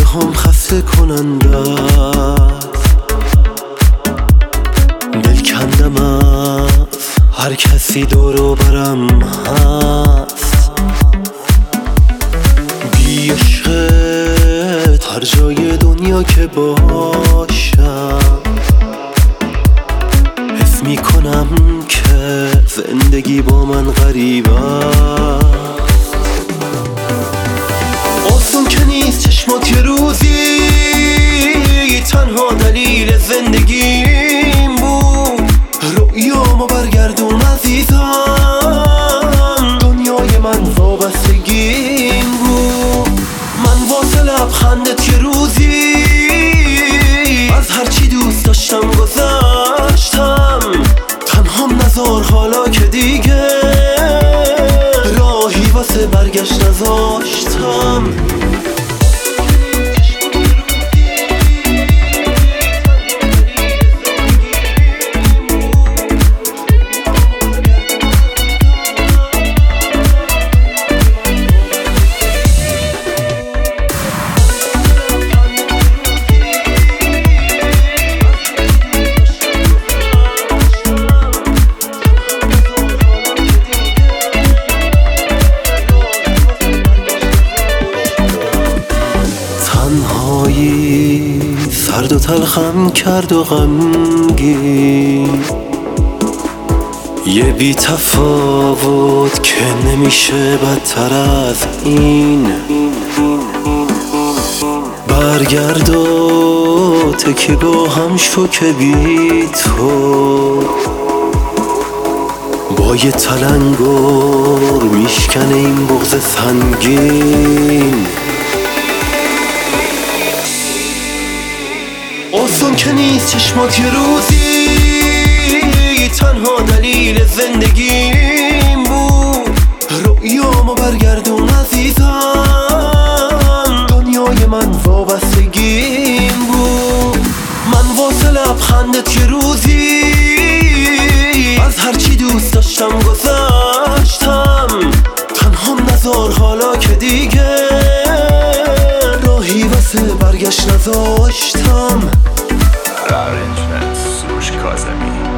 هم خسته کننده است، دل کندم از هر کسی دور و برم هست. بی عشقت هر جای دنیا که باشم حس میکنم که زندگی با من غریب است. آسون که نیست چشمات یه روزی تنها دلیل زندگیم بود. رؤیامو برگردون عزیزم، دنیای من وابستگیم بود. من واسه لبخندت یه روزی از هرچی دوست داشتم گذشتم. تنهام نذار حالا که دیگه راهی واسه برگشت نذاشتم. تنهایی سرد و تلخم کرد و غمگین، یه بی تفاوت که نمیشه بدتر از این. برگرد و تکی با هم شو که بی تو با یه تلنگر میشکنه این بغض سنگین. آسون که نیست چشمات یه روزی تنها دلیل زندگیم بود. رؤیامو برگردون عزیزم، دنیای من وابستگیم بود. من واسه لبخندت یه روزی از هرچی دوست داشتم گذشتم. تنهام نذار حالا که دیگه راهی واسه برگشت نذاشتم. Arrangements, Sush Kazemi.